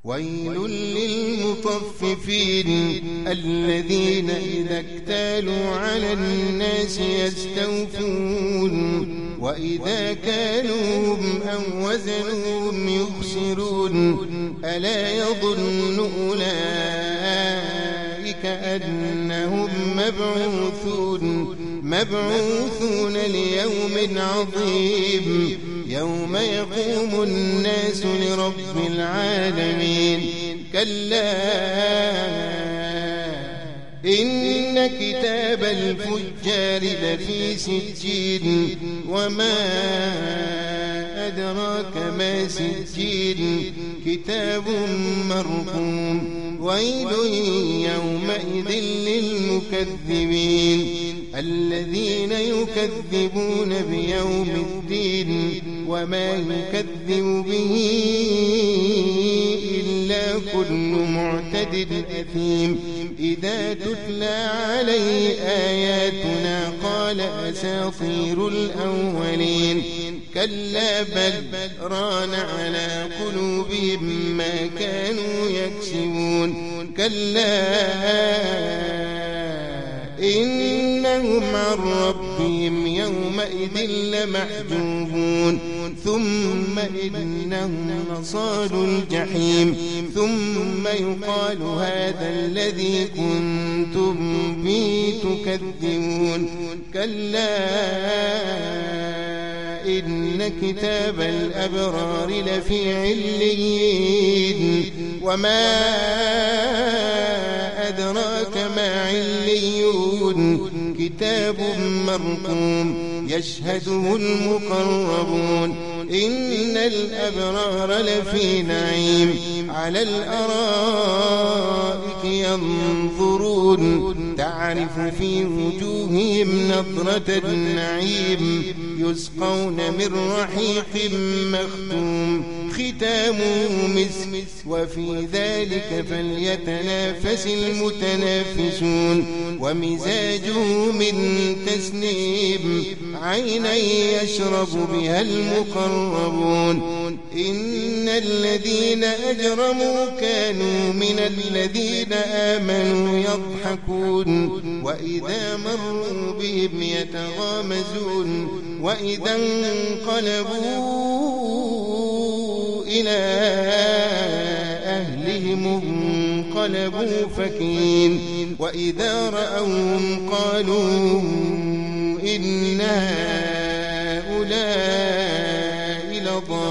ويل للمطففين الذين إذا اكتالوا على الناس يستوفون وإذا كالوهم أو وزنوهم يخسرون ألا يظن أولئك أنهم مبعوثون ليوم عظيم يوم يقوم الناس لرب العالمين كلا إن كتاب الفجار لفي سجين وما أدراك ما سجين كتاب مرقوم ويل يومئذ للمكذبين الذين يكذبون بيوم الدين وما يكذب به إلا كل معتد أثيم إذا تتلى عليه آياتنا قال أساطير الأولين كلا بل ران على قلوبهم ما كانوا يكسبون كلا إنهم عن ربهم يومئذ لمحجوبون ثم إنهم لصالوا الجحيم ثم يقال هذا الذي كنتم به تكذبون كلا إن كتاب الأبرار لفي عليين وما أدراك ما عليون كتاب مرقوم يشهده المقربون إن الأبرار لفي نعيم على الأرائك ينظرون تعرف في وجوههم نضرة النعيم يسقون من رحيق مختوم ختامه مسك وفي ذلك فليتنافس المتنافسون ومزاجه من تسنيم عينا يشرب بها المقربون إن الذين أجرموا كانوا من الذين آمنوا يضحكون وإذا مروا بهم يتغامزون وإذا انقلبوا إلى أهلهم انقلبوا فكين وإذا رأوهم قالوا إن هؤلاء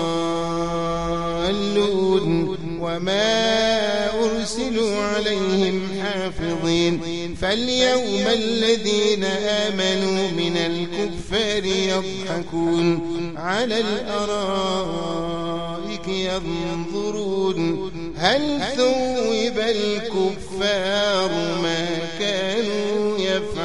لضالون وما أرسلوا عليهم حافظين فاليوم الذين آمنوا من الكفار يضحكون على الأرائك ينظرون هل ثوب الكفار ما كانوا يفعلون